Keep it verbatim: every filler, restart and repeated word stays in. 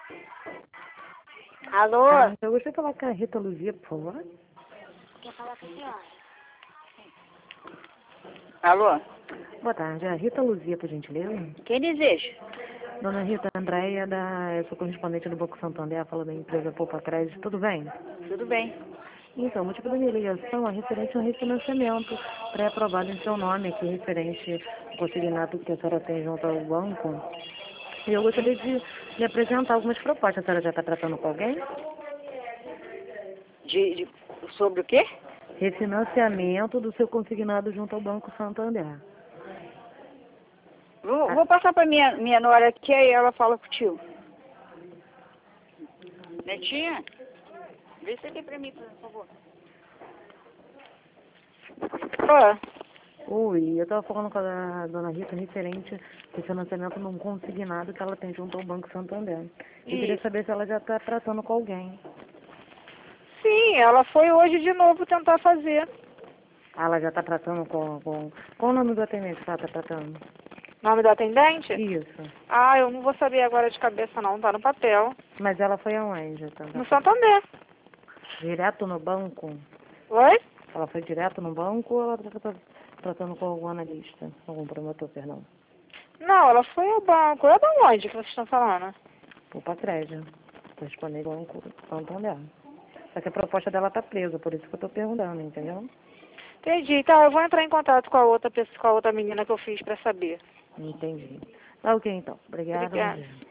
Alô? Ah, eu gostaria de falar com a Rita Luzia, por favor. Quer falar com a senhora? Alô? Boa tarde, a Rita Luzia, por gentileza. Quem deseja? Dona Rita Andréia, da, eu sou correspondente do Banco Santander, fala da empresa Poupa Crédito, tudo bem? Tudo bem. Então, o motivo da minha ligação é referente ao refinanciamento pré-aprovado em seu nome, aqui referente ao consignado que a senhora tem junto ao banco. E eu gostaria de lhe apresentar algumas propostas. A senhora já está tratando com alguém? De, de, sobre o quê? Refinanciamento do seu consignado junto ao Banco Santander. Vou, vou passar para minha, minha nora aqui, aí ela fala contigo. Netinha? Vê isso aqui para mim, por favor. Ô. Oi, eu estava falando com a dona Rita referente ao financiamento num consignado que ela tem junto ao Banco Santander. Eu queria Isso. saber se ela já está tratando com alguém. Sim, ela foi hoje de novo tentar fazer. Ah, ela já está tratando com, com... Qual o nome do atendente que ela está tratando? Nome do atendente? Isso. Ah, eu não vou saber agora de cabeça não, tá no papel. Mas ela foi aonde? Tá- No Santander. Direto no banco? Oi? Ela foi direto no banco ou ela está tratando com algum analista? Algum promotor, perdão? Não, ela foi ao banco. É da onde que vocês estão falando? Poupa crédito. Respondendo ao Banco Santander. Só que a proposta dela está presa, por isso que eu estou perguntando, entendeu? Entendi. Tá, eu vou entrar em contato com a outra pessoa, com a outra menina que eu fiz pra saber. Entendi. Tá ok, então. Obrigada, bom Obrigada. dia.